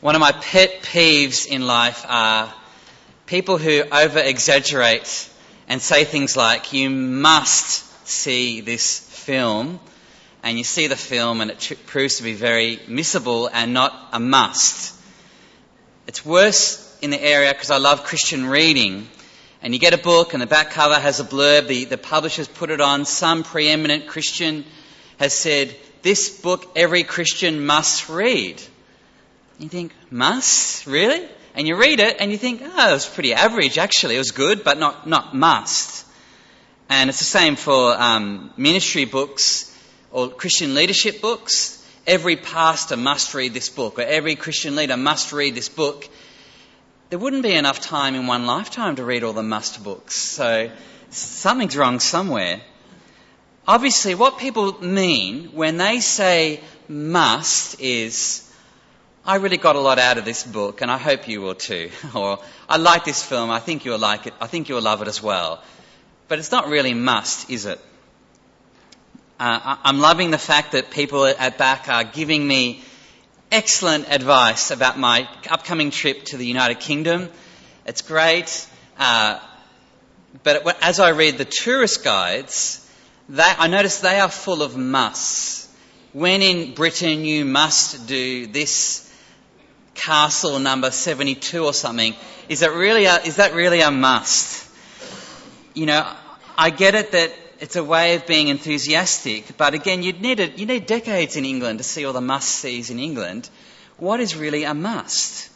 One of my pet peeves in life are people who over-exaggerate and say things like, you must see this film, and you see the film and it proves to be very missable and not a must. It's worse in the area because I love Christian reading, and you get a book and the back cover has a blurb, the publisher's put it on, some preeminent Christian has said, this book every Christian must read. You think, must? Really? And you read it and you think, oh, it was pretty average actually. It was good, but not must. And it's the same for ministry books or Christian leadership books. Every pastor must read this book, or every Christian leader must read this book. There wouldn't be enough time in one lifetime to read all the must books. So something's wrong somewhere. Obviously, what people mean when they say must is, I really got a lot out of this book and I hope you will too. Or, I like this film, I think you'll like it, I think you'll love it as well. But it's not really must, is it? I'm loving the fact that people at BAC are giving me excellent advice about my upcoming trip to the United Kingdom. It's great. But as I read the tourist guides, I notice they are full of musts. When in Britain you must do this castle number 72 or something. Is that really a must? You know, I get it that it's a way of being enthusiastic, but again, you need decades in England to see all the must-sees in England. What is really a must?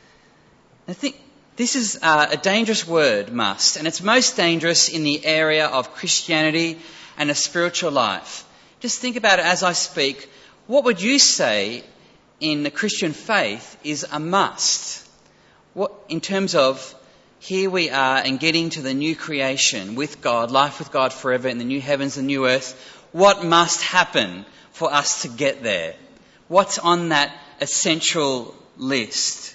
I think this is a dangerous word, must, and it's most dangerous in the area of Christianity and a spiritual life. Just think about it as I speak. What would you say in the Christian faith is a must? What, in terms of here we are and getting to the new creation with God, life with God forever in the new heavens and new earth, what must happen for us to get there? What's on that essential list?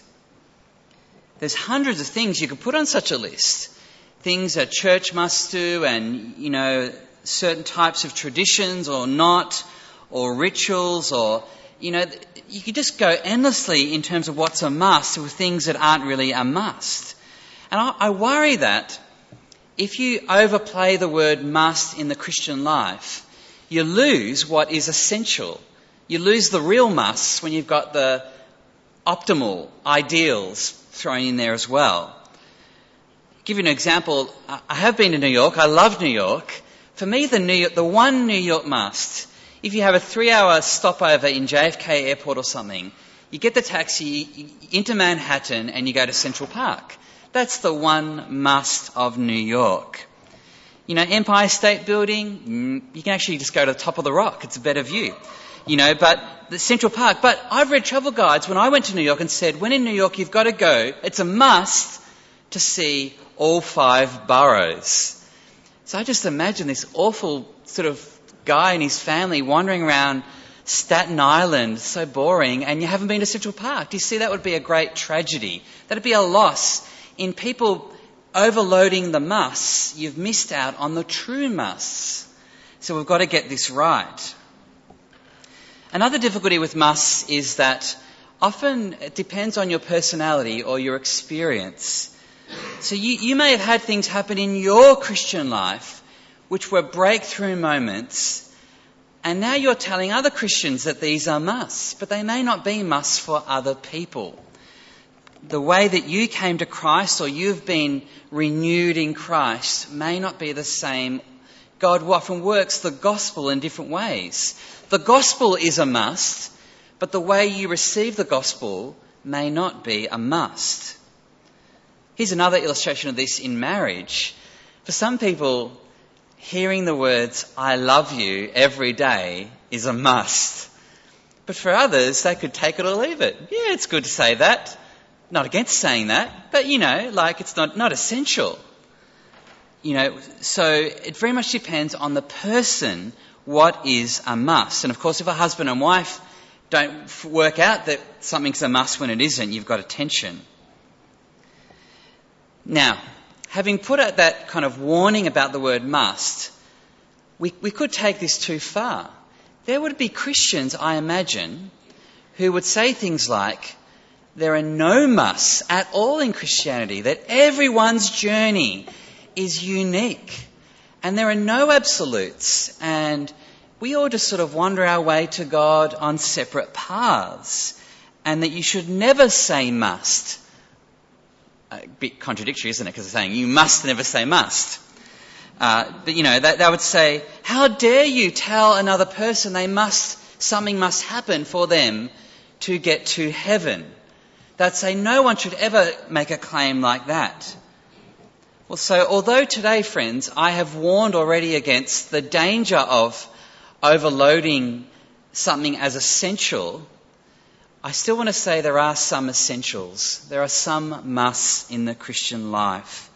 There's hundreds of things you could put on such a list. Things a church must do and, you know, certain types of traditions or not, or rituals, or, you know, you could just go endlessly in terms of what's a must with things that aren't really a must. And I worry that if you overplay the word must in the Christian life, you lose what is essential. You lose the real musts when you've got the optimal ideals thrown in there as well. I'll give you an example. I have been to New York. I love New York. For me, the one New York must, if you have a 3-hour stopover in JFK Airport or something, you get the taxi into Manhattan and you go to Central Park. That's the one must of New York. You know, Empire State Building, you can actually just go to the top of the rock. It's a better view. You know, but the Central Park. But I've read travel guides when I went to New York and said, when in New York you've got to go, it's a must to see all 5 boroughs. So I just imagine this awful sort of guy and his family wandering around Staten Island, so boring, and you haven't been to Central Park. Do you see that would be a great tragedy? That would be a loss. In people overloading the musts, you've missed out on the true musts. So we've got to get this right. Another difficulty with musts is that often it depends on your personality or your experience. So you may have had things happen in your Christian life which were breakthrough moments, and now you're telling other Christians that these are musts, but they may not be musts for other people. The way that you came to Christ or you've been renewed in Christ may not be the same. God often works the gospel in different ways. The gospel is a must, but the way you receive the gospel may not be a must. Here's another illustration of this in marriage. For some people, hearing the words, I love you every day is a must. But for others, they could take it or leave it. Yeah, it's good to say that. Not against saying that, but, you know, like it's not essential. You know, so it very much depends on the person what is a must. And of course, if a husband and wife don't work out that something's a must when it isn't, you've got a tension. Now, having put out that kind of warning about the word must, we could take this too far. There would be Christians, I imagine, who would say things like, there are no musts at all in Christianity, that everyone's journey is unique and there are no absolutes, and we all just sort of wander our way to God on separate paths, and that you should never say must. A bit contradictory, isn't it? Because they're saying you must never say must. But they would say, how dare you tell another person something must happen for them to get to heaven? They'd say no one should ever make a claim like that. Well, so although today, friends, I have warned already against the danger of overloading something as essential, I still want to say there are some essentials. There are some musts in the Christian life.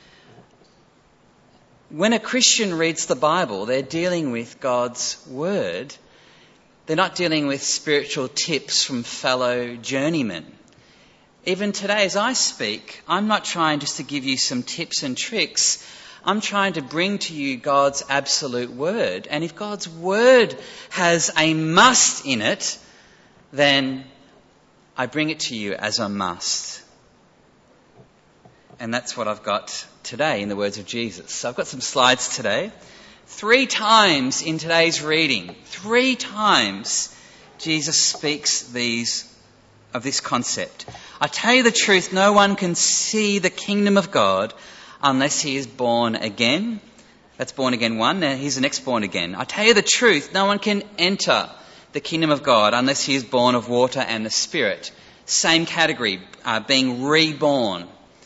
When a Christian reads the Bible, they're dealing with God's Word. They're not dealing with spiritual tips from fellow journeymen. Even today as I speak, I'm not trying just to give you some tips and tricks. I'm trying to bring to you God's absolute Word. And if God's Word has a must in it, then I bring it to you as a must. And that's what I've got today in the words of Jesus. So I've got some slides today. 3 times in today's reading, 3 times Jesus speaks of this concept. I tell you the truth, no one can see the kingdom of God unless he is born again. That's born again 1. Now here's the next born again. I tell you the truth, no one can enter the kingdom of God unless he is born of water and the Spirit. Same category, being reborn.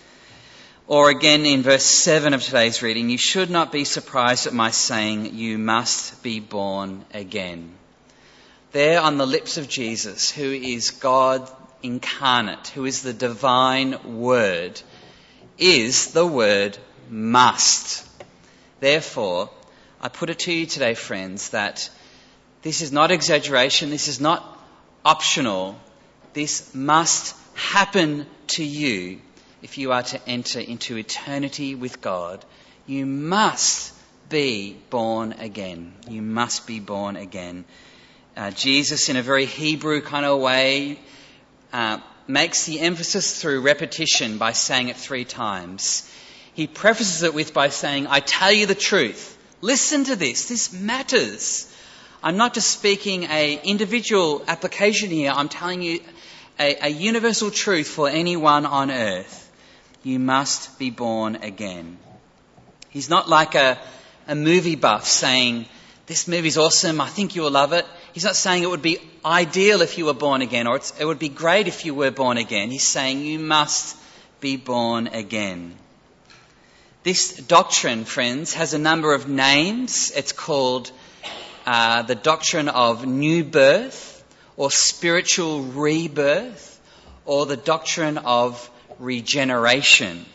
Or again in verse 7 of today's reading, you should not be surprised at my saying you must be born again. There on the lips of Jesus, who is God incarnate, who is the divine Word, is the word must. Therefore, I put it to you today, friends, that this is not exaggeration, this is not optional, this must happen to you if you are to enter into eternity with God. You must be born again. You must be born again. Jesus, in a very Hebrew kind of way, makes the emphasis through repetition by saying it 3 times. He prefaces it by saying, I tell you the truth. Listen to this. This matters. I'm not just speaking an individual application here. I'm telling you a universal truth for anyone on earth. You must be born again. He's not like a movie buff saying, this movie's awesome, I think you'll love it. He's not saying it would be ideal if you were born again, or it would be great if you were born again. He's saying you must be born again. This doctrine, friends, has a number of names. It's called the doctrine of new birth, or spiritual rebirth, or the doctrine of regeneration.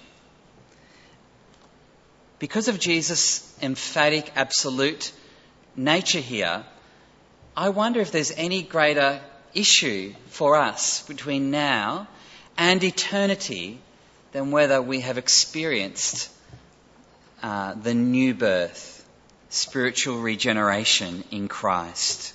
Because of Jesus' emphatic, absolute nature here, I wonder if there's any greater issue for us between now and eternity than whether we have experienced the new birth, spiritual regeneration in Christ.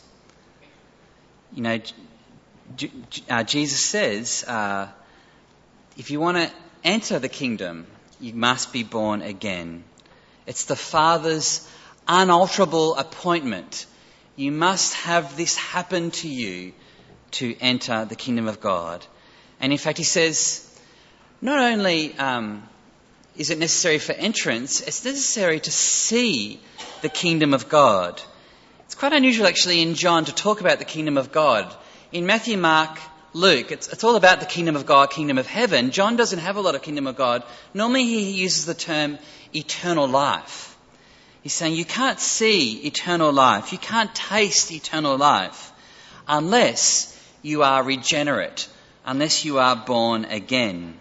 Jesus says, if you want to enter the kingdom, you must be born again. It's the Father's unalterable appointment. You must have this happen to you to enter the kingdom of God. And in fact, he says, not only is it necessary for entrance, it's necessary to see the kingdom of God. It's quite unusual actually in John to talk about the kingdom of God. In Matthew, Mark, Luke, it's all about the kingdom of God, kingdom of heaven. John doesn't have a lot of kingdom of God. Normally he uses the term eternal life. He's saying you can't see eternal life, you can't taste eternal life unless you are regenerate, unless you are born again.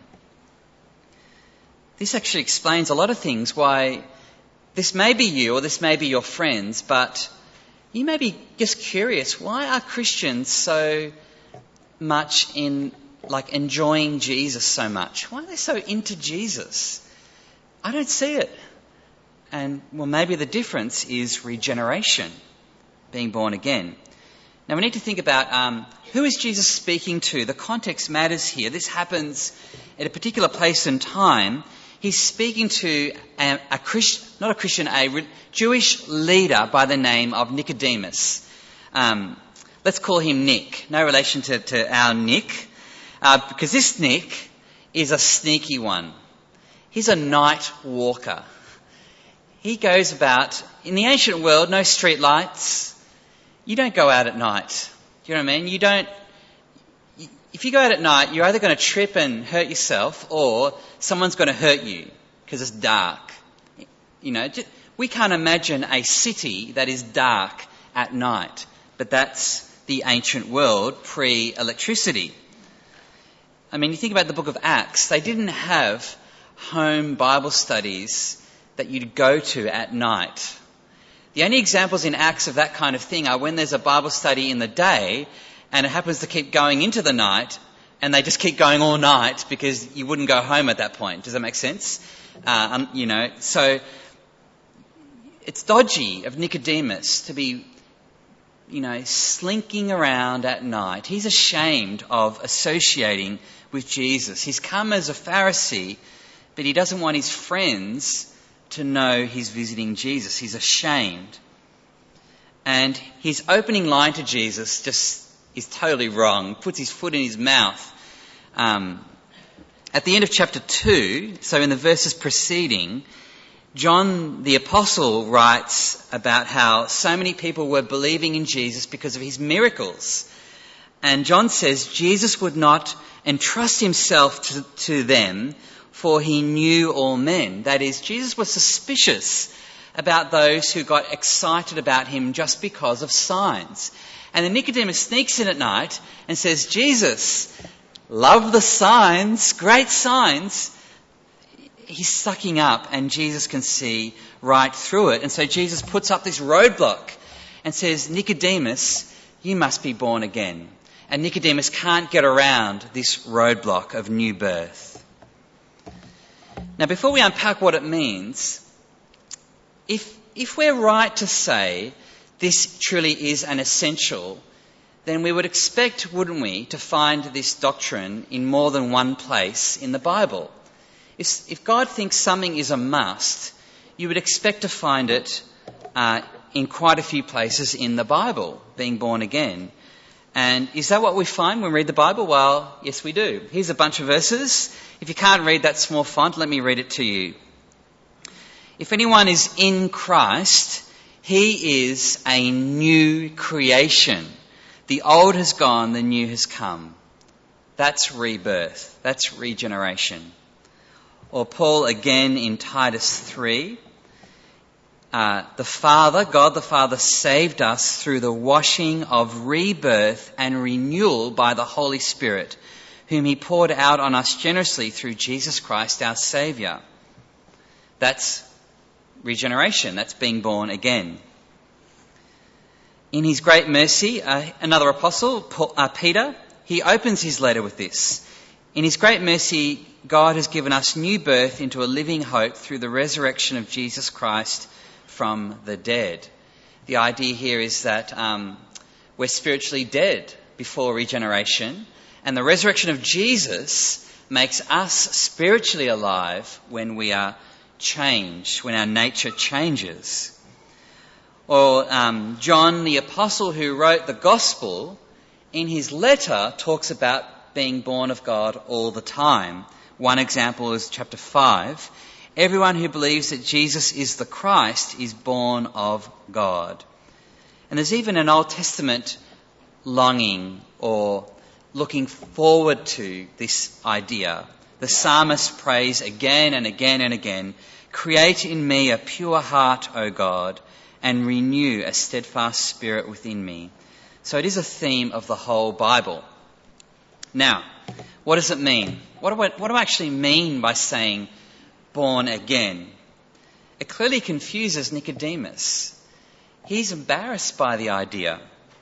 This actually explains a lot of things, why this may be you or this may be your friends, but you may be just curious, why are Christians so much enjoying Jesus so much? Why are they so into Jesus? I don't see it. And well, maybe the difference is regeneration, being born again. Now we need to think about who is Jesus speaking to. The context matters here. This happens at a particular place and time. He's speaking to a Jewish leader by the name of Nicodemus. Let's call him Nick. No relation to our Nick, because this Nick is a sneaky one. He's a night walker. He goes about, in the ancient world, no street lights. You don't go out at night. Do you know what I mean? If you go out at night, you're either going to trip and hurt yourself or someone's going to hurt you because it's dark. We can't imagine a city that is dark at night, but that's the ancient world pre-electricity. I mean, you think about the book of Acts, they didn't have home Bible studies that you'd go to at night. The only examples in Acts of that kind of thing are when there's a Bible study in the day and it happens to keep going into the night and they just keep going all night because you wouldn't go home at that point. Does that make sense? So it's dodgy of Nicodemus to be, slinking around at night. He's ashamed of associating with Jesus. He's come as a Pharisee, but he doesn't want his friends to know he's visiting Jesus. He's ashamed. And his opening line to Jesus just is totally wrong. Puts his foot in his mouth. At the end of chapter 2, so in the verses preceding, John the Apostle writes about how so many people were believing in Jesus because of his miracles. And John says Jesus would not entrust himself to them, for he knew all men. That is, Jesus was suspicious about those who got excited about him just because of signs. And then Nicodemus sneaks in at night and says, Jesus, love the signs, great signs. He's sucking up and Jesus can see right through it. And so Jesus puts up this roadblock and says, Nicodemus, you must be born again. And Nicodemus can't get around this roadblock of new birth. Now, before we unpack what it means, if we're right to say this truly is an essential, then we would expect, wouldn't we, to find this doctrine in more than one place in the Bible. If God thinks something is a must, you would expect to find it in quite a few places in the Bible, being born again. And is that what we find when we read the Bible? Well, yes, we do. Here's a bunch of verses. If you can't read that small font, let me read it to you. If anyone is in Christ, he is a new creation. The old has gone, the new has come. That's rebirth. That's regeneration. Or Paul again in Titus 3. God the Father saved us through the washing of rebirth and renewal by the Holy Spirit, whom he poured out on us generously through Jesus Christ our Saviour. That's regeneration. That's being born again. In his great mercy, another apostle, Peter, he opens his letter with this. In his great mercy, God has given us new birth into a living hope through the resurrection of Jesus Christ from the dead. The idea here is that we're spiritually dead before regeneration, and the resurrection of Jesus makes us spiritually alive when we are changed, when our nature changes. Or John the Apostle, who wrote the Gospel, in his letter talks about being born of God all the time. One example is chapter 5. Everyone who believes that Jesus is the Christ is born of God. And there's even an Old Testament longing or looking forward to this idea. The psalmist prays again and again and again, "Create in me a pure heart, O God, and renew a steadfast spirit within me." So it is a theme of the whole Bible. Now, what does it mean? What do I actually mean by saying born again? It clearly confuses Nicodemus. He's embarrassed by the idea.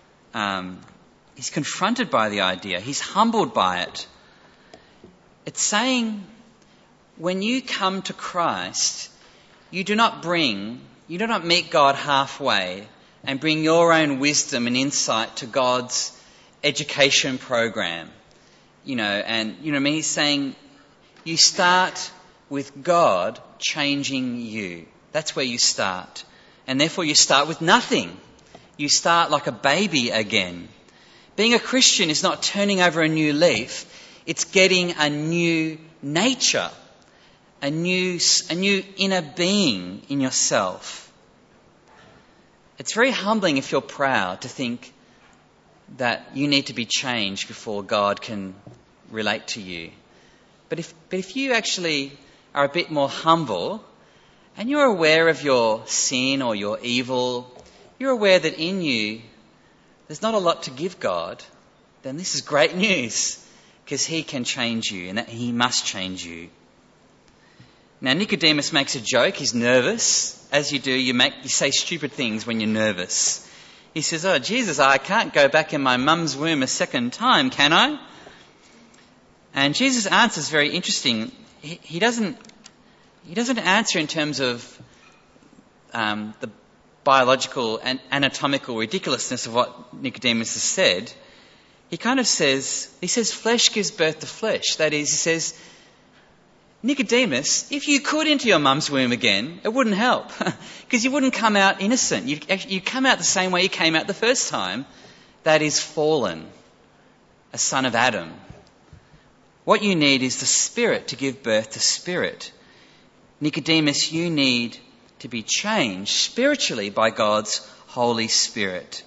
He's confronted by the idea. He's humbled by it. It's saying when you come to Christ, you do not meet God halfway and bring your own wisdom and insight to God's education program. And what I mean? He's saying you start with God changing you. That's where you start. And therefore you start with nothing. You start like a baby again. Being a Christian is not turning over a new leaf. It's getting a new nature, a new inner being in yourself. It's very humbling if you're proud to think that you need to be changed before God can relate to you. But if you actually are a bit more humble and you're aware of your sin or your evil, you're aware that in you there's not a lot to give God, then this is great news, because he can change you and that he must change you. Now Nicodemus makes a joke. He's nervous. As you do, you say stupid things when you're nervous. He says, "Oh, Jesus, I can't go back in my mum's womb a second time, can I?" And Jesus' answer is very interesting. He doesn't answer in terms of the biological and anatomical ridiculousness of what Nicodemus has said. He says flesh gives birth to flesh. That is, he says, Nicodemus, if you could enter your mum's womb again, it wouldn't help, because you wouldn't come out innocent. You'd come out the same way you came out the first time. That is fallen, a son of Adam. What you need is the Spirit to give birth to spirit. Nicodemus, you need to be changed spiritually by God's Holy Spirit.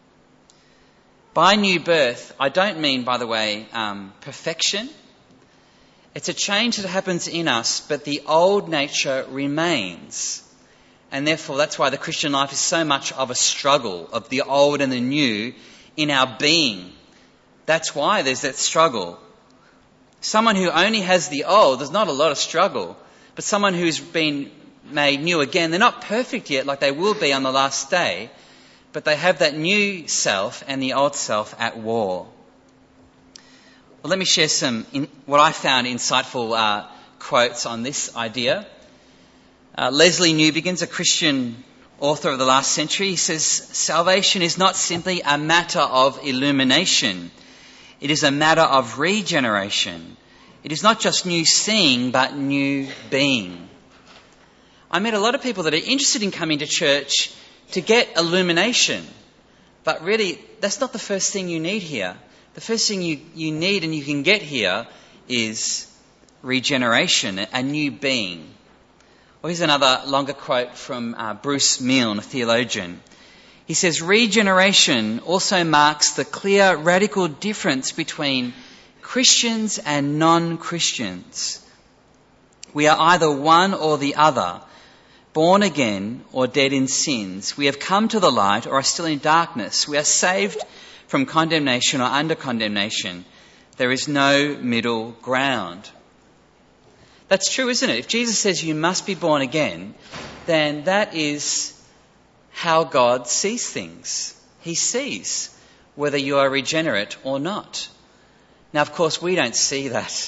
By new birth, I don't mean, by the way, perfection. It's a change that happens in us, but the old nature remains. And therefore, that's why the Christian life is so much of a struggle of the old and the new in our being. That's why there's that struggle. Someone who only has the old, there's not a lot of struggle. But someone who's been made new again, they're not perfect yet like they will be on the last day, but they have that new self and the old self at war. Well, let me share what I found insightful quotes on this idea. Leslie Newbegin, a Christian author of the last century, he says, "Salvation is not simply a matter of illumination. It is a matter of regeneration. It is not just new seeing, but new being." I met a lot of people that are interested in coming to church to get illumination. But really, that's not the first thing you need here. The first thing you need and you can get here is regeneration, a new being. Well, here's another longer quote from Bruce Milne, a theologian. He says, "Regeneration also marks the clear, radical difference between Christians and non-Christians. We are either one or the other, born again or dead in sins. We have come to the light or are still in darkness. We are saved from condemnation or under condemnation. There is no middle ground." That's true, isn't it? If Jesus says you must be born again, then that is how God sees things. He sees whether you are regenerate or not. Now, of course, we don't see that.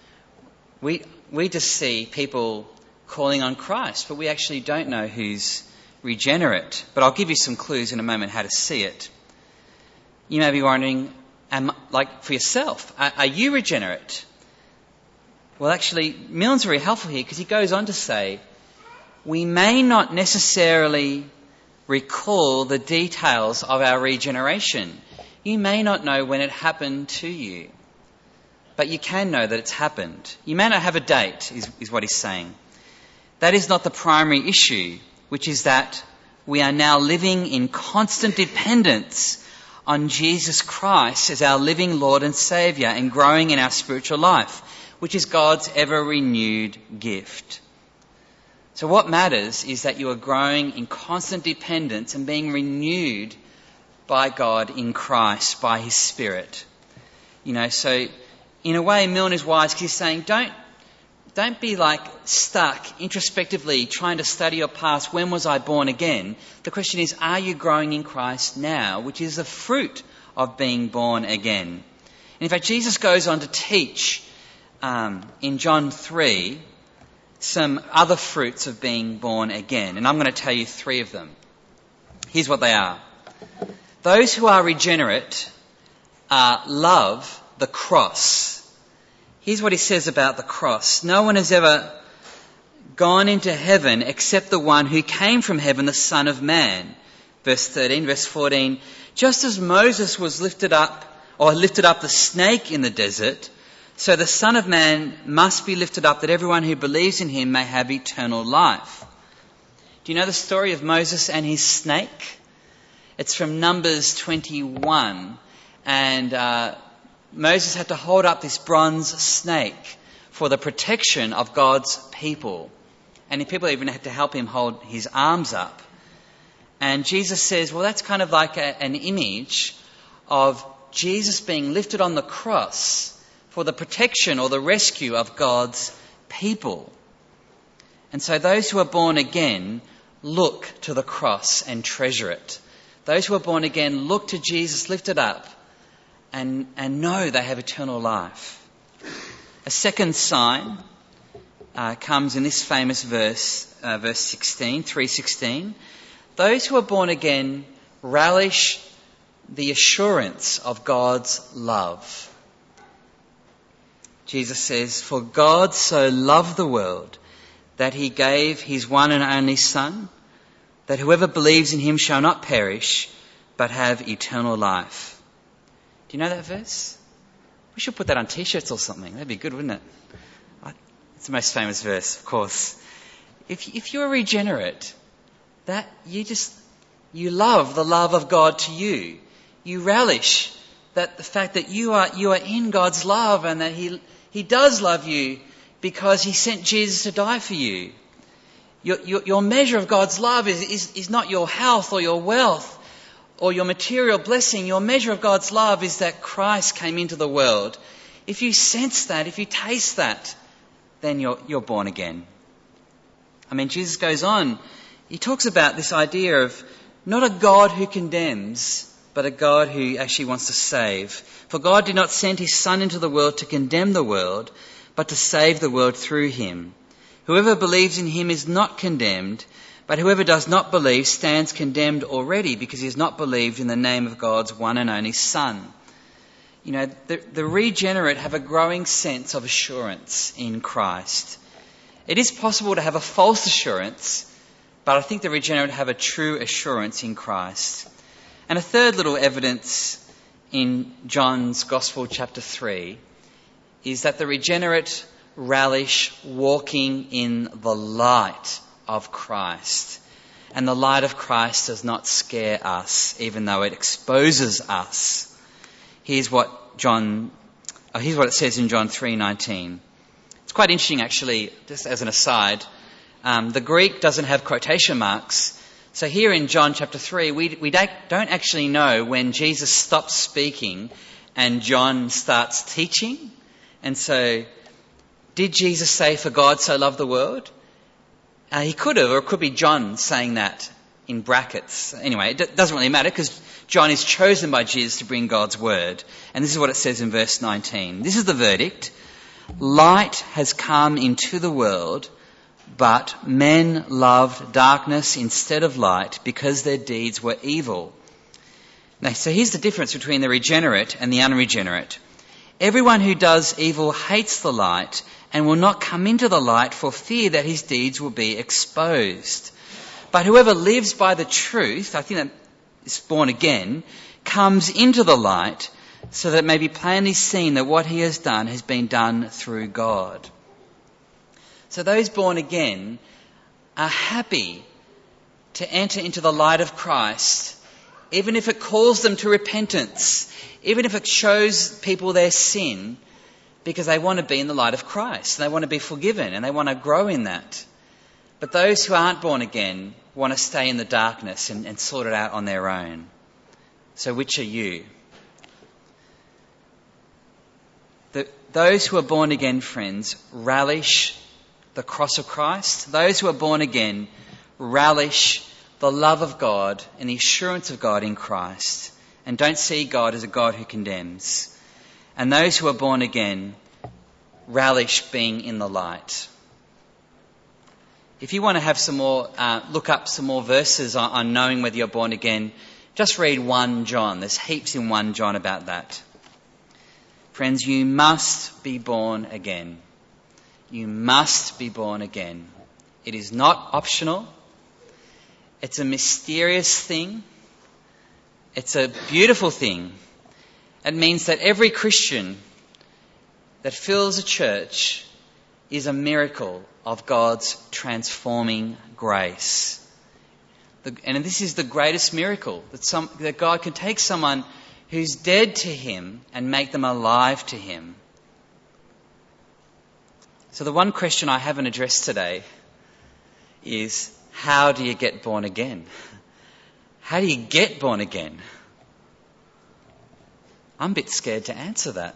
We just see people calling on Christ, but we actually don't know who's regenerate. But I'll give you some clues in a moment how to see it. You may be wondering, for yourself, are you regenerate? Well, actually, Milne's very helpful here because he goes on to say, we may not necessarily recall the details of our regeneration. You may not know when it happened to you, but you can know that it's happened. You may not have a date, is what he's saying. That is not the primary issue, which is that we are now living in constant dependence on Jesus Christ as our living Lord and Saviour and growing in our spiritual life, which is God's ever-renewed gift. So what matters is that you are growing in constant dependence and being renewed by God in Christ, by His Spirit. So in a way, Milne is wise because he's saying, don't be stuck introspectively trying to study your past. When was I born again? The question is, are you growing in Christ now, which is the fruit of being born again? And in fact, Jesus goes on to teach in John 3 some other fruits of being born again. And I'm going to tell you 3 of them. Here's what they are. Those who are regenerate love the cross. Here's what he says about the cross. No one has ever gone into heaven except the one who came from heaven, the Son of Man. Verse 13, verse 14. Just as Moses was lifted up the snake in the desert, so the Son of Man must be lifted up, that everyone who believes in him may have eternal life. Do you know the story of Moses and his snake? It's from Numbers 21. And Moses had to hold up this bronze snake for the protection of God's people. And people even had to help him hold his arms up. And Jesus says, well, that's kind of like an image of Jesus being lifted on the cross for the protection or the rescue of God's people. And so those who are born again look to the cross and treasure it. Those who are born again look to Jesus lifted up and know they have eternal life. A second sign comes in this famous verse, verse 16, 3:16. Those who are born again relish the assurance of God's love. Jesus says, "For God so loved the world that he gave his one and only Son, that whoever believes in him shall not perish, but have eternal life." Do you know that verse? We should put that on t-shirts or something. That'd be good, wouldn't it? It's the most famous verse, of course. If you're regenerate, that you love the love of God to you. You relish that the fact that you are in God's love and that He does love you because He sent Jesus to die for you. Your measure of God's love is not your health or your wealth or your material blessing. Your measure of God's love is that Christ came into the world. If you sense that, if you taste that, then you're born again. I mean, Jesus goes on. He talks about this idea of not a God who condemns, but a God who actually wants to save. For God did not send his Son into the world to condemn the world, but to save the world through him. Whoever believes in him is not condemned, but whoever does not believe stands condemned already, because he has not believed in the name of God's one and only Son. You know, the regenerate have a growing sense of assurance in Christ. It is possible to have a false assurance, but I think the regenerate have a true assurance in Christ. And a third little evidence in John's Gospel, chapter 3, is that the regenerate relish walking in the light of Christ. And the light of Christ does not scare us, even though it exposes us. Here's what it says in John 3:19. It's quite interesting, actually, just as an aside. The Greek doesn't have quotation marks. So here in John chapter 3, we don't actually know when Jesus stops speaking and John starts teaching. And so, did Jesus say, "For God so loved the world"? He could have, or it could be John saying that in brackets. Anyway, it doesn't really matter, because John is chosen by Jesus to bring God's word. And this is what it says in verse 19. This is the verdict. Light has come into the world, but men loved darkness instead of light because their deeds were evil. Now, so here's the difference between the regenerate and the unregenerate. Everyone who does evil hates the light and will not come into the light for fear that his deeds will be exposed. But whoever lives by the truth, I think that is born again, comes into the light so that it may be plainly seen that what he has done has been done through God. So those born again are happy to enter into the light of Christ, even if it calls them to repentance, even if it shows people their sin, because they want to be in the light of Christ. They want to be forgiven and they want to grow in that. But those who aren't born again want to stay in the darkness and sort it out on their own. So which are you? Those who are born again, friends, relish the cross of Christ. Those who are born again relish the love of God and the assurance of God in Christ, and don't see God as a God who condemns. And those who are born again relish being in the light. If you want to have some more, look up some more verses on knowing whether you're born again, just read 1 John. There's heaps in 1 John about that. Friends, you must be born again. You must be born again. It is not optional. It's a mysterious thing. It's a beautiful thing. It means that every Christian that fills a church is a miracle of God's transforming grace. And this is the greatest miracle, that God can take someone who's dead to him and make them alive to him. So the one question I haven't addressed today is, how do you get born again? How do you get born again? I'm a bit scared to answer that.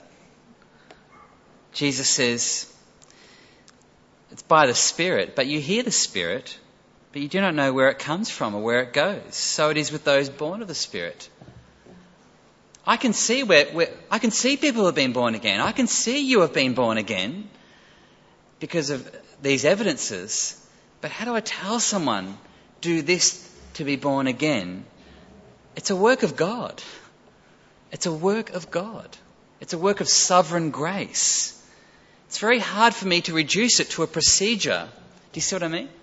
Jesus says, it's by the Spirit, but you hear the Spirit, but you do not know where it comes from or where it goes. So it is with those born of the Spirit. I can see I can see people who have been born again. I can see you have been born again because of these evidences. But how do I tell someone, do this to be born again? It's a work of God. It's a work of God. It's a work of sovereign grace. It's very hard for me to reduce it to a procedure. Do you see what I mean?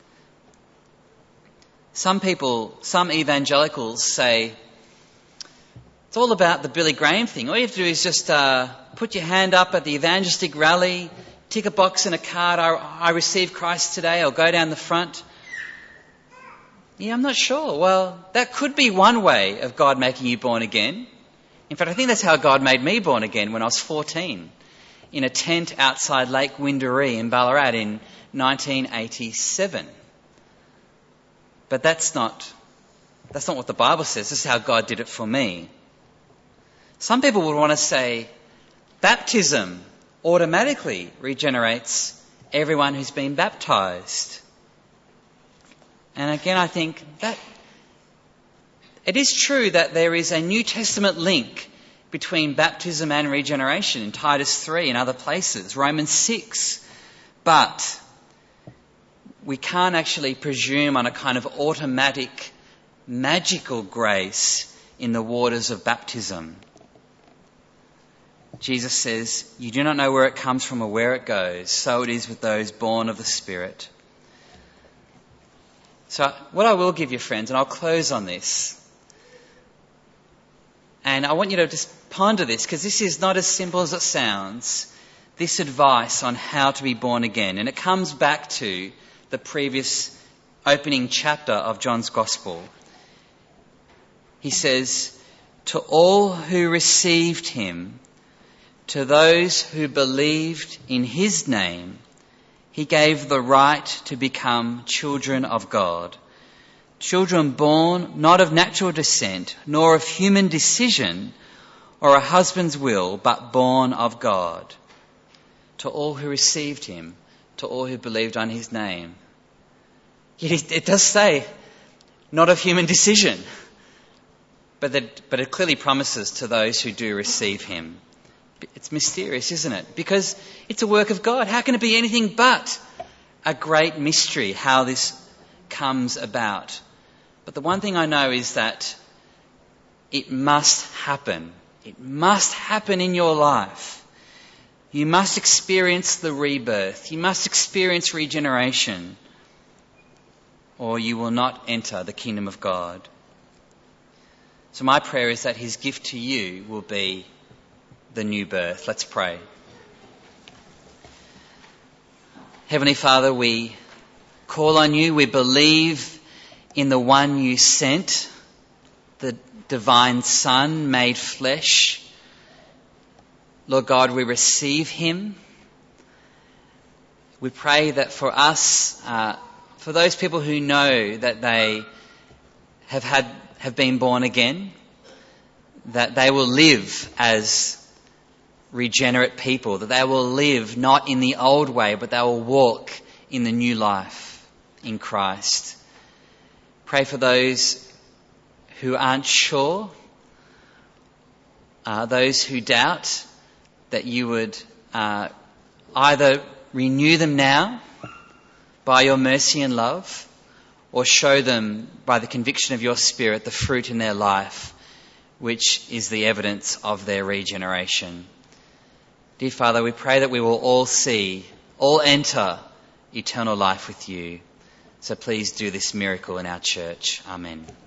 Some evangelicals say, it's all about the Billy Graham thing. All you have to do is just put your hand up at the evangelistic rally, tick a box in a card, I received Christ today, or go down the front. Yeah, I'm not sure. Well, that could be one way of God making you born again. In fact, I think that's how God made me born again when I was 14, in a tent outside Lake Windaree in Ballarat in 1987. But that's not what the Bible says. This is how God did it for me. Some people would want to say baptism automatically regenerates everyone who's been baptised. And again, I think that it is true that there is a New Testament link between baptism and regeneration in Titus 3 and other places, Romans 6. But we can't actually presume on a kind of automatic, magical grace in the waters of baptism. Jesus says, you do not know where it comes from or where it goes. So it is with those born of the Spirit. So what I will give you, friends, and I'll close on this, and I want you to just ponder this, because this is not as simple as it sounds, this advice on how to be born again. And it comes back to the previous opening chapter of John's Gospel. He says, to all who received him, to those who believed in his name, he gave the right to become children of God. Children born not of natural descent, nor of human decision or a husband's will, but born of God. To all who received him, to all who believed on his name. Yet it does say, not of human decision. But it clearly promises to those who do receive him. It's mysterious, isn't it? Because it's a work of God. How can it be anything but a great mystery how this comes about? But the one thing I know is that it must happen. It must happen in your life. You must experience the rebirth. You must experience regeneration, or you will not enter the kingdom of God. So my prayer is that his gift to you will be the new birth. Let's pray. Heavenly Father, we call on you. We believe in the one you sent, the divine Son made flesh. Lord God, we receive him. We pray that for us, for those people who know that they have been born again, that they will live as regenerate people, that they will live not in the old way, but they will walk in the new life in Christ. Pray for those who aren't sure, those who doubt, that you would either renew them now by your mercy and love, or show them by the conviction of your Spirit the fruit in their life, which is the evidence of their regeneration. Dear Father, we pray that we will all enter eternal life with you. So please do this miracle in our church. Amen.